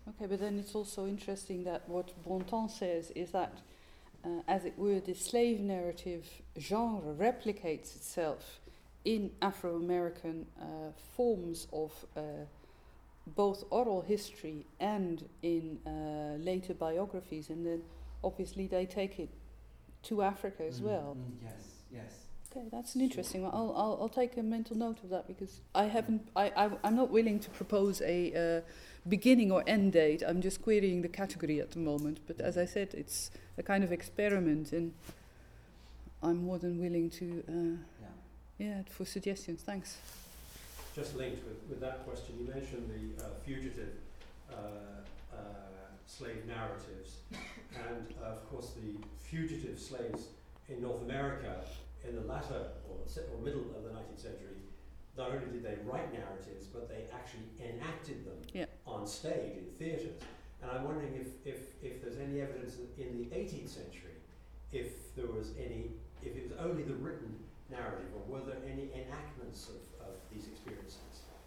Okay, but then it's also interesting that what Bontemps says is that, as it were, the slave narrative genre replicates itself in Afro-American forms of both oral history and in later biographies, and then obviously they take it to Africa as well. Yes, yes. Okay, that's an interesting one. I'll take a mental note of that, because I'm not willing to propose a beginning or end date. I'm just querying the category at the moment. But as I said, it's a kind of experiment, and I'm more than willing to for suggestions. Thanks. Just linked with that question, you mentioned the fugitive slave narratives, and of course the fugitive slaves in North America in the latter or middle of the 19th century, not only did they write narratives, but they actually enacted them on stage in theatres. And I'm wondering if there's any evidence that in the 18th century, if it was only the written narrative, or were there any enactments of these experiences?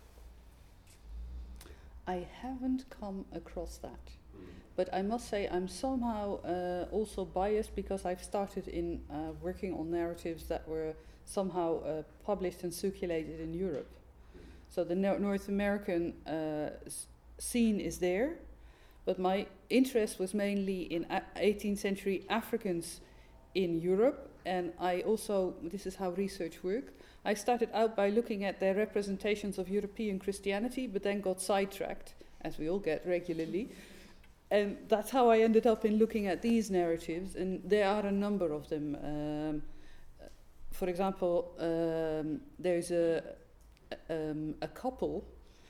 I haven't come across that. But I must say I'm somehow also biased, because I've started in working on narratives that were somehow published and circulated in Europe. So the North American scene is there, but my interest was mainly in 18th century Africans in Europe, and I also, this is how research works, I started out by looking at their representations of European Christianity, but then got sidetracked, as we all get regularly. And that's how I ended up in looking at these narratives, and there are a number of them. For example, there's a couple,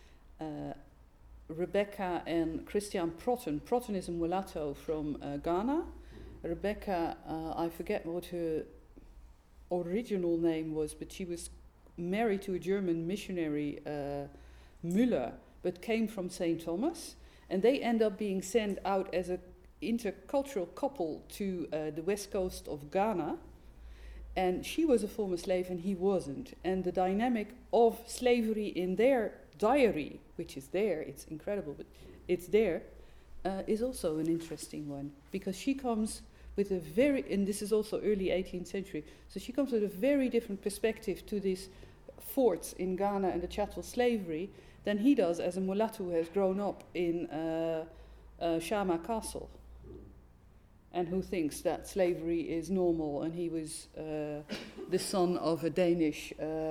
Rebecca and Christian Protten. Protten is a mulatto from Ghana. Rebecca, I forget what her original name was, but she was married to a German missionary, Müller, but came from St. Thomas. And they end up being sent out as an intercultural couple to the west coast of Ghana. And she was a former slave and he wasn't. And the dynamic of slavery in their diary, which is there, it's incredible, but it's there, is also an interesting one. Because she comes with a and this is also early 18th century, so she comes with a very different perspective to these forts in Ghana and the chattel slavery than he does as a mulatto who has grown up in Shama Castle and who thinks that slavery is normal, and he was the son of a Danish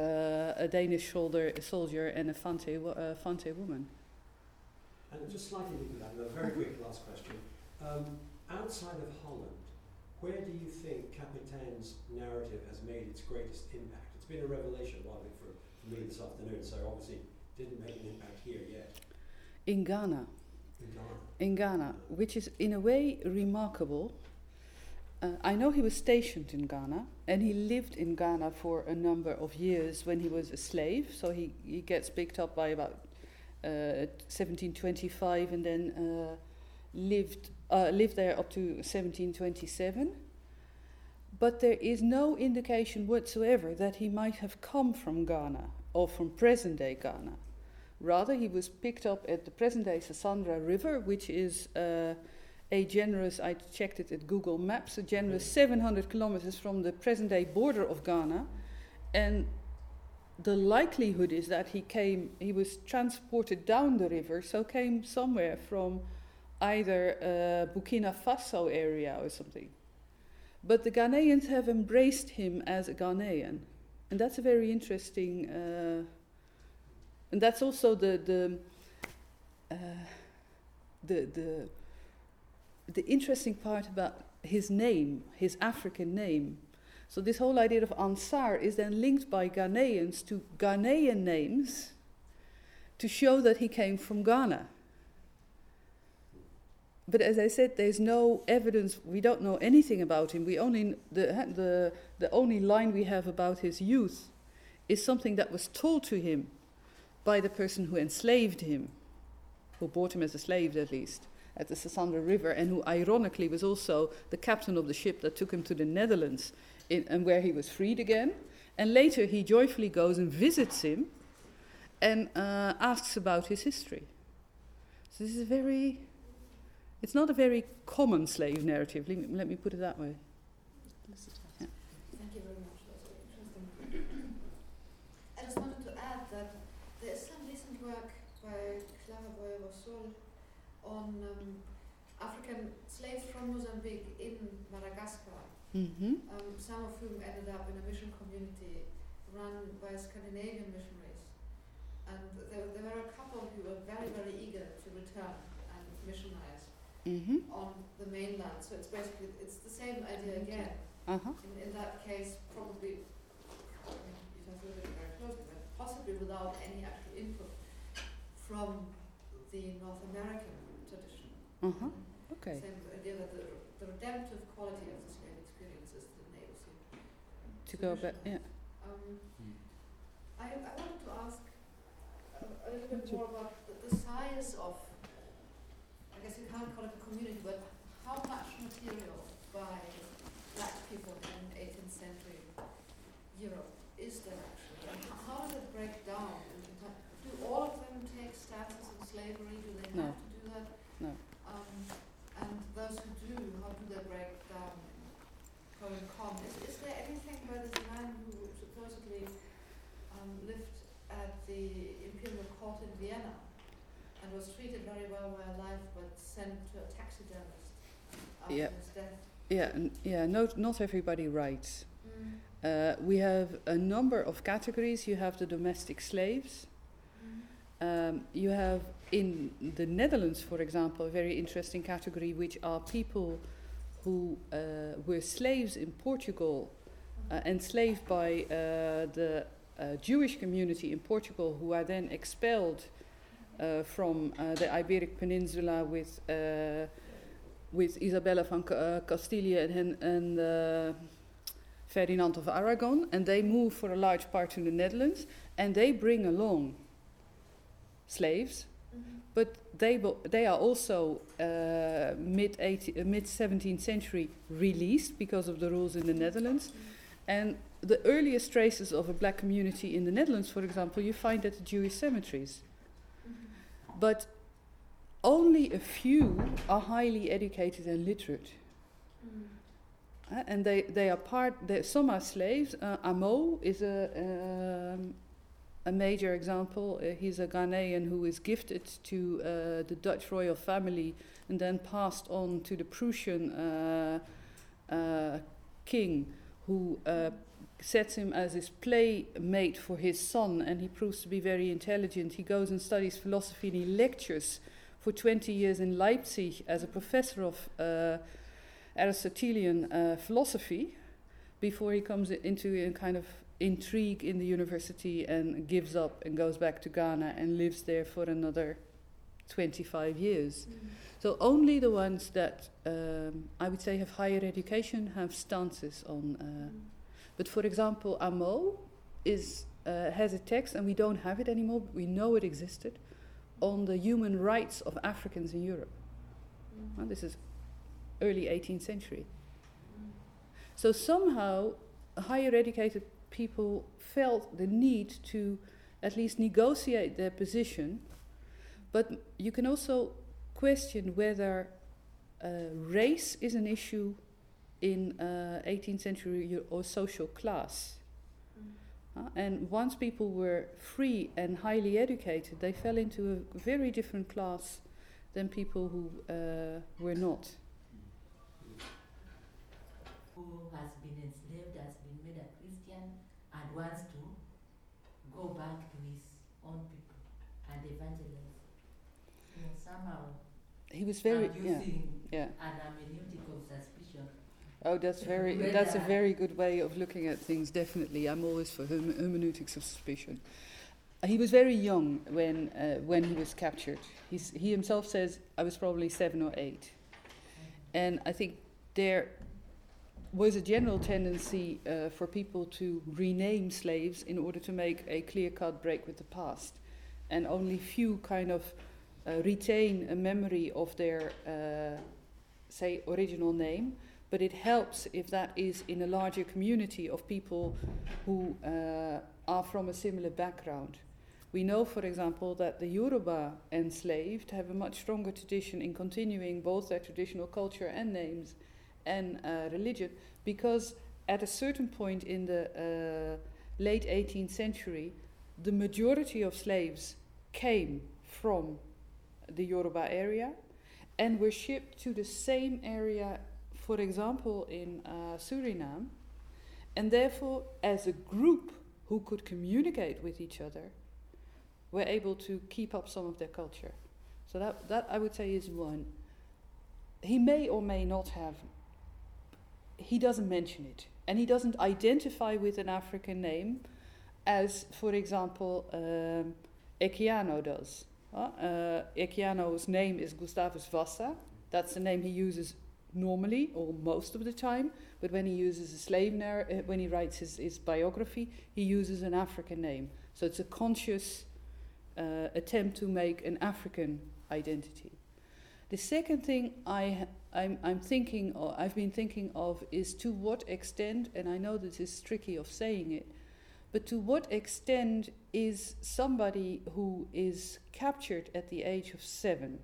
soldier and a Fante woman. And just slightly linked with that, a very quick last question. Outside of Holland, where do you think Kapitein's narrative has made its greatest impact? It's been a revelation, for me this afternoon, so obviously didn't make an impact here yet. In Ghana. In Ghana, which is in a way remarkable. I know he was stationed in Ghana, and he lived in Ghana for a number of years when he was a slave. So he gets picked up by about 1725, and then lived there up to 1727. But there is no indication whatsoever that he might have come from Ghana or from present-day Ghana. Rather, he was picked up at the present-day Sassandra River, which is a generous, I checked it at Google Maps, a generous 700 kilometers from the present-day border of Ghana. And the likelihood is that he was transported down the river, so came somewhere from either Burkina Faso area or something. But the Ghanaians have embraced him as a Ghanaian. And that's a very interesting... and that's also the interesting part about his name, his African name. So this whole idea of Ansar is then linked by Ghanaians to Ghanaian names to show that he came from Ghana. But as I said, there's no evidence. We don't know anything about him. We only the only line we have about his youth is something that was told to him by the person who enslaved him, who bought him as a slave at least, at the Sassandra River, and who ironically was also the captain of the ship that took him to the Netherlands, and where he was freed again. And later he joyfully goes and visits him and asks about his history. So this is it's not a very common slave narrative, let me put it that way. Yeah. Thank you very much, that was interesting. I just wanted to add that there is some recent work by Clara Boyer-Rossol on African slaves from Mozambique in Madagascar, some of whom ended up in a mission community run by Scandinavian missionaries. And there were a couple who were very, very eager to return and missionize on the mainland. So it's basically, it's the same idea again. In that case, probably, you have to look at it very closely, but possibly without any actual input from the North American tradition. Okay. Same idea that the redemptive quality of the slave experience is that it enables you To go back, yeah. I wanted to ask a little bit more about the size of, I guess you can't call it a community, but how much material by black people in 18th century Europe is there actually? And how does it break down? Do all of them take status in slavery? Do they have to do that? No. And those who do, how do they break down pro and con? Is there anything by this man who supposedly lived at the imperial court in Vienna and was treated very well while alive, but sent to a taxidermist after his death? Not everybody writes. We have a number of categories. You have the domestic slaves. You have in the Netherlands, for example, a very interesting category, which are people who were slaves in Portugal, enslaved by the Jewish community in Portugal, who are then expelled from the Iberic Peninsula with Isabella van Castilla and Ferdinand of Aragon, and they move for a large part to the Netherlands, and they bring along slaves, but they are also mid 17th century released because of the rules in the Netherlands. And the earliest traces of a black community in the Netherlands, for example, you find at the Jewish cemeteries. But only a few are highly educated and literate. And they are some are slaves. Amo is a major example. He's a Ghanaian who is gifted to the Dutch royal family and then passed on to the Prussian king, who sets him as his playmate for his son, and he proves to be very intelligent. He goes and studies philosophy, and he lectures for 20 years in Leipzig as a professor of Aristotelian philosophy before he comes into a kind of intrigue in the university and gives up and goes back to Ghana and lives there for another 25 years. So only the ones that I would say have higher education have stances on. But for example, Amo has a text, and we don't have it anymore, but we know it existed, on the human rights of Africans in Europe. This is early 18th century. So somehow higher educated people felt the need to at least negotiate their position, but you can also question whether race is an issue in 18th century or social class. And once people were free and highly educated, they fell into a very different class than people who were not. Who has been enslaved, has been made a Christian, and wants to go back to his own people and evangelize. Somehow he was very using an hermeneutic of suspicion. Oh, that's a very good way of looking at things, definitely. I'm always for hermeneutics of suspicion. He was very young when he was captured. He himself says, I was probably 7 or 8. And I think there was a general tendency for people to rename slaves in order to make a clear-cut break with the past. And only few kind of retain a memory of their, say, original name. But it helps if that is in a larger community of people who are from a similar background. We know, for example, that the Yoruba enslaved have a much stronger tradition in continuing both their traditional culture and names and religion, because at a certain point in the late 18th century, the majority of slaves came from the Yoruba area and were shipped to the same area, for example, in Suriname, and therefore, as a group who could communicate with each other, were able to keep up some of their culture. So that I would say is one. He may or may not have, he doesn't mention it, and he doesn't identify with an African name as, for example, Equiano does. Equiano's name is Gustavus Vassa. That's the name he uses normally, or most of the time, but when he uses a slave when he writes his biography, he uses an African name. So it's a conscious attempt to make an African identity. The second thing I've been thinking of is to what extent, and I know this is tricky of saying it, but to what extent is somebody who is captured at the age of 7,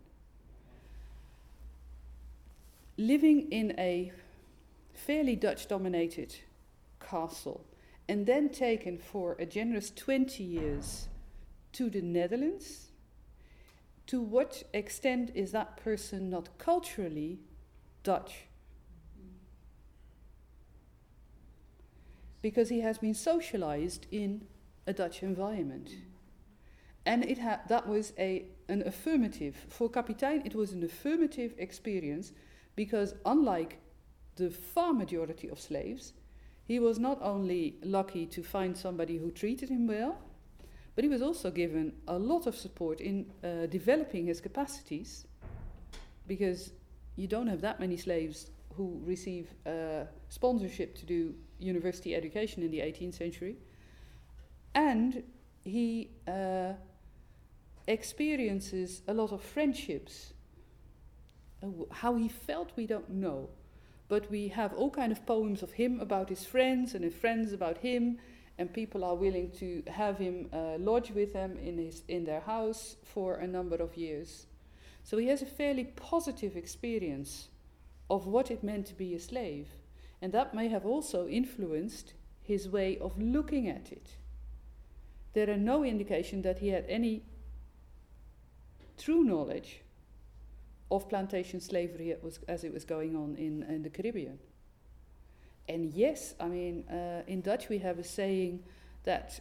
living in a fairly Dutch-dominated castle, and then taken for a generous 20 years to the Netherlands, to what extent is that person not culturally Dutch? Because he has been socialized in a Dutch environment. And that was an affirmative. For Kapitein, it was an affirmative experience, because unlike the far majority of slaves, he was not only lucky to find somebody who treated him well, but he was also given a lot of support in developing his capacities, because you don't have that many slaves who receive sponsorship to do university education in the 18th century. And he experiences a lot of friendships. How he felt, we don't know. But we have all kind of poems of him about his friends and his friends about him, and people are willing to have him lodge with them in their house for a number of years. So he has a fairly positive experience of what it meant to be a slave. And that may have also influenced his way of looking at it. There are no indication that he had any true knowledge of plantation slavery as it was going on in the Caribbean. And yes, I mean, in Dutch we have a saying that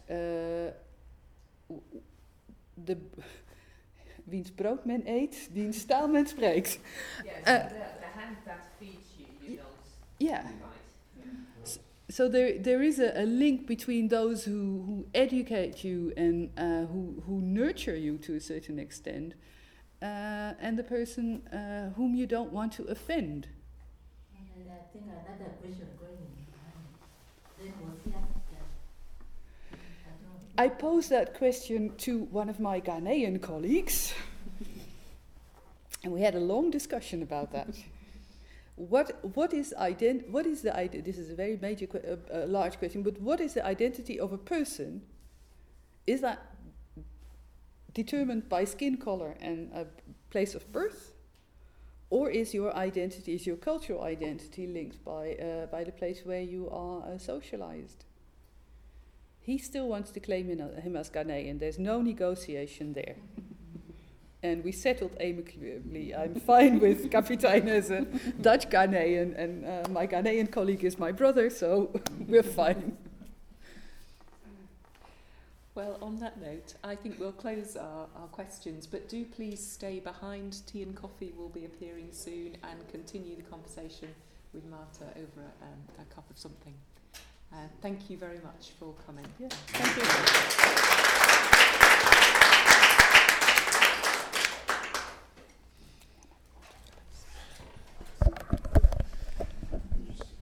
wiens brood men eet, diens taal men spreekt. Yes, the hand that feeds you, you don't. Yeah. Right. So there is a link between those who educate you and who nurture you to a certain extent, and the person whom you don't want to offend. And I think another question going in then was the African. I posed that question to one of my Ghanaian colleagues, and we had a long discussion about that. What is the idea? This is a very major, large question. But what is the identity of a person? Is that determined by skin color and a place of birth, or is your identity, is your cultural identity linked by the place where you are socialized? He still wants to claim him as Ghanaian. There's no negotiation there. And we settled amicably. I'm fine with Kapitein as a Dutch Ghanaian, and my Ghanaian colleague is my brother, so we're fine. Well, on that note, I think we'll close our questions, but do please stay behind. Tea and coffee will be appearing soon, and continue the conversation with Marta over a cup of something. Thank you very much for coming. Yeah, thank you.